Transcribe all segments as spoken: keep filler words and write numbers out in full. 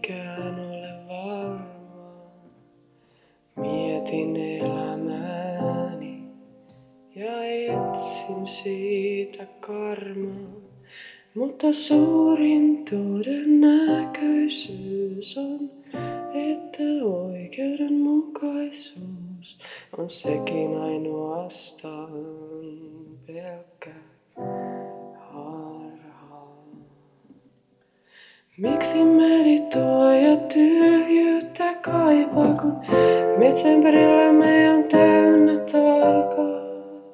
mikään ole varmaa. Mietin elämääni ja etsin siitä karmaa. Mutta suurin todennäköisyys on, että oikeudenmukaisuus on sekin ainoastaan pelkkä harhaa. Miksi meditoija tyhjyyttä kaipaa, kun metsän perillämme on täynnä taikaa?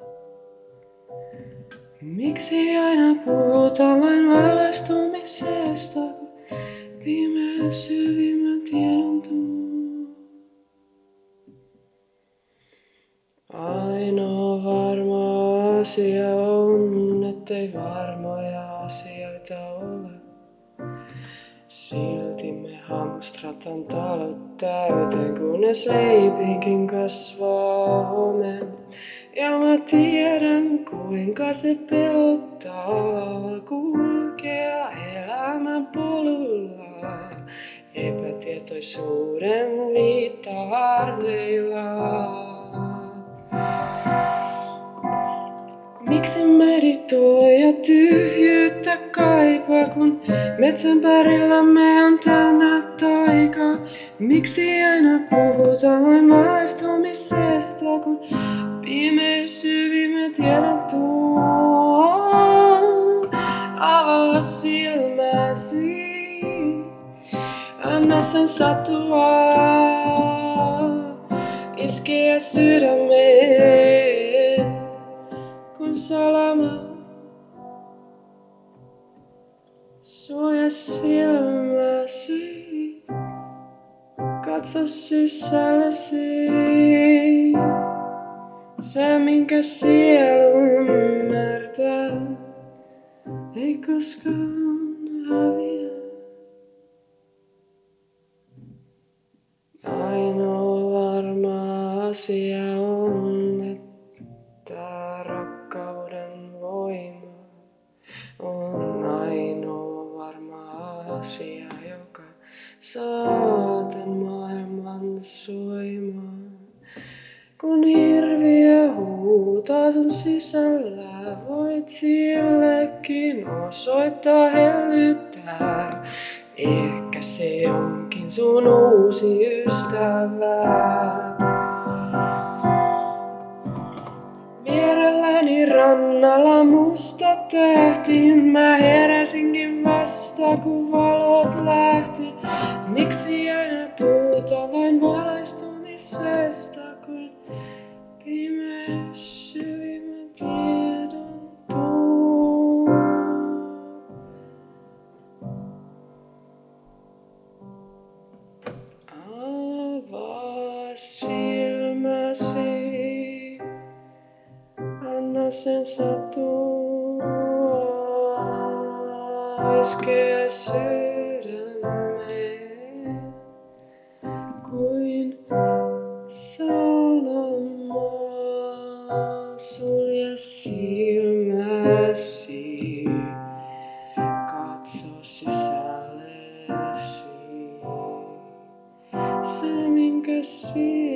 Miksi aina puhutaan vain valaistumisesta, kun pimeys syvimmän tiedon tuo? Ainoa varma asia on, ettei varmoja asioita ole. Silti me hamstrataan talot täyteen, kunnes leipiinkin kasvaa home. Ja mä tiedän, kuinka se pelottaa kulkea elämän polulla epätietoisuuden viittaharteilla. Miksi meditoija tyhjyyttä kaipaa, kun metsän pärillämme on täynnä taikaa? Miksi aina puhutaan vain valaistumisesta, kun pimeys syvimmät tiedon tuo? Avaa silmäsi, anna sen satua, iskeä sydämeen kuin salama. Sulje silmäsi, katso sisällesi. Se, minkä sielu ymmärtää, ei koskaan häviä. Ainoa varma asia on, että rakkauden voima on ainoa varma asia, joka saa tän maailman soimaan. Kun hirviö huutaa sun sisällä, voit sillekin osoittaa hellyttää. Ehkä se onkin sun uusi ystävä. Vierelläni rannalla musta tähti, mä heräsinkin vasta kun valot lähti. Miksi aina puhutaan vain valaistumisesta, kuin pimeys syvimmän tiedon tuo? Avaa silmäsi, anna sen satua, iskeä sydämeen kuin salama. Sulje silmäsi, katso sisällesi. Se, minkä sielu